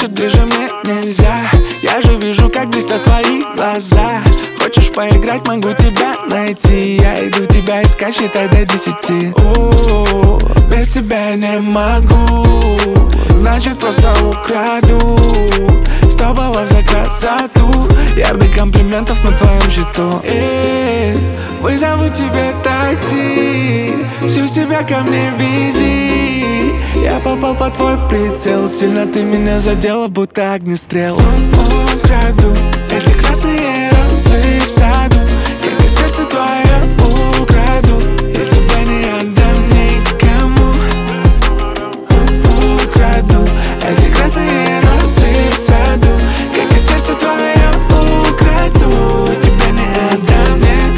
значит ближе мне нельзя. Я же вижу, как блестят твои глаза. Хочешь поиграть, могу тебя найти. Я иду тебя искать, считай до 10. Без тебя не могу, значит просто украду 100 баллов за красоту, ярдых комплиментов на твоем счету. Вызову тебе такси, всю себя ко мне вези. Я попал под твой прицел, сильно ты меня задела, будто огнестрел. Украду эти красные розы в саду, как и сердце твое украду. Я тебя не отдам никому. Украду эти красные розы в саду, как и сердце твое украду. Я тебя не отдам,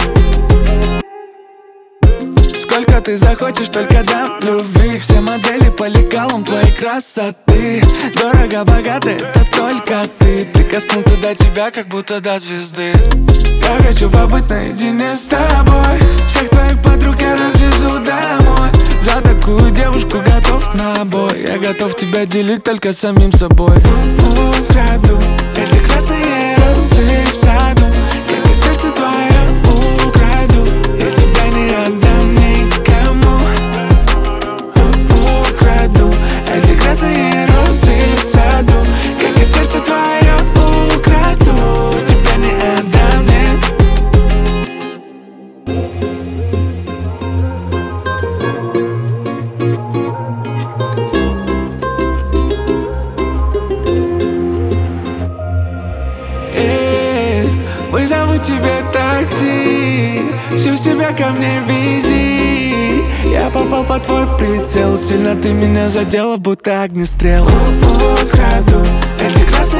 нет. Сколько ты захочешь, только дам любви. Все модели по лекалам твоей красоты. Дорого, богато, это только ты. Прикоснуться до тебя, как будто до звезды. Я хочу побыть наедине с тобой. Всех твоих подруг я развезу домой. За такую девушку готов на бой. Я готов тебя делить только с самим собой. Украду эти красные розы в саду, как и сердце твое украду. Я тебя не отдам никому. Украду эти красные розы в саду, как и сердце твое украду. Я тебя не отдам, нет. Вызову тебе такси, всю себя ко мне вези. Я попал под твой прицел, сильно ты меня задела, будто огнестрел. Украду эти красные